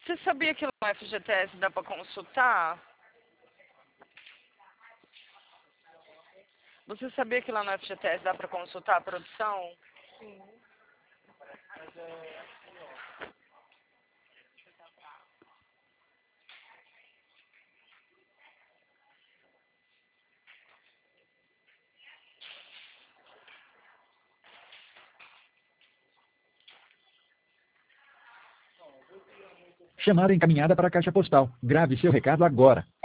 Você sabia que no FGTS dá para consultar? Você sabia que lá no FGTS dá para consultar a produção? Sim. Chamada encaminhada para a caixa postal. Grave seu recado agora.